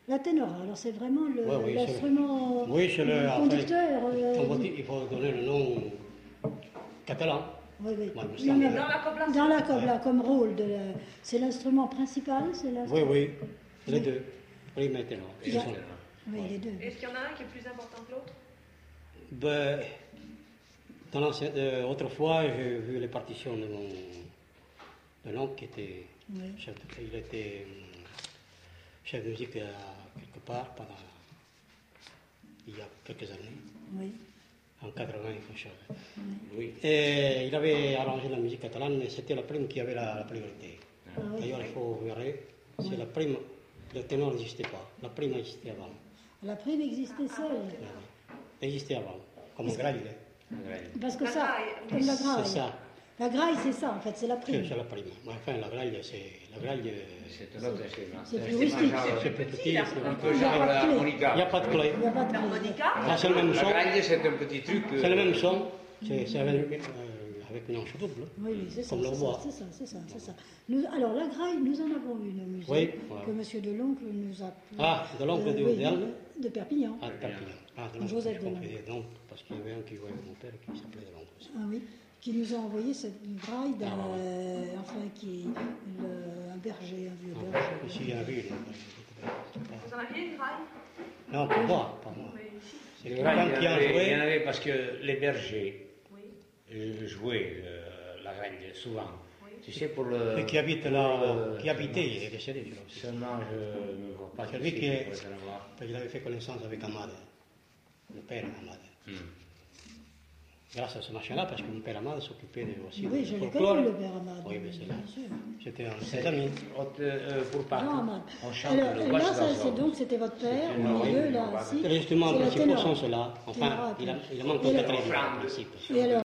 La ténora, alors c'est vraiment Oui, l'instrument oui, c'est le conducteur. Il faut donner le nom catalan. Oui, oui. Moi, Non, mais Dans la cobla, dans la cobla, comme rôle, c'est l'instrument principal, c'est Oui, oui, les deux. Oui, maintenant. Oui, les deux. Est-ce qu'il y en a un qui est plus important que l'autre? Ben, autrefois, j'ai vu les partitions de l'oncle qui était chef il était chef de musique quelque part il y a quelques années. Oui. En 80, quelque chose. Oui. Et il avait arrangé la musique catalane, mais c'était la prime qui avait la priorité. D'ailleurs, il faut voir, c'est la prime, le ténor n'existait pas. La prime existait avant. La prime existait seule. Elle existait avant, comme un graille. Parce que La ça, graille. comme la graille. C'est ça. La graille, c'est ça, en fait, c'est la prime. C'est la prime. Enfin, la graille, c'est... C'est un autre instrument. C'est plus rustique. C'est plus petit. Un peu genre l'harmonica. Il n'y a pas de clé. Il n'y a pas de clé. L'harmonica? C'est le même La son. graille, c'est un petit truc. C'est le même son. C'est avec une hanche double. Oui, oui, c'est ça. Comme le bois. C'est ça. Alors, la graille, nous en avons une au musée. Oui, voilà. Que M. Deloncle nous a... Ah, de l'oncle d'Albe. De Perpignan. Ah, de Perpignan. Ah, de l'oncle. Joseph Je comprenais Deloncle. donc, parce qu'il y avait un qui jouait avec mon père qui s'appelait de l'oncle aussi. Ah oui, qui nous a envoyé cette graille enfin, qui est un berger, un vieux berger. Ici, il y a un vieux. Vous en aviez une graille? Non, pas moi, pas moi. Oui, ici. C'est Il y quelqu'un qui a en joué. avait parce que les bergers Oui. jouaient la graille souvent. Oui. Tu sais, pour le... Et qui habite là, qui habitait, il est décédé. Je crois. Seulement, je ne vois pas C'est lui qui est. pourrait savoir. Il avait fait connaissance avec Ahmad, le père Ahmad. Grâce à ce machin-là, parce que mon père Ahmad s'occupait aussi Oui, du je l'ai folklore. connu, le père Ahmad. Oui, mais c'est là. Bien sûr. C'était un de ses amis. Pour Jean partir, Ahmad. on chante Alors, le là, Watch donc, c'était votre père, C'est au milieu, une là, langue. ici. Les instruments C'est la principaux ténor. sont ceux-là. Enfin, Ténor, il manque un quatrième en principe. Et alors,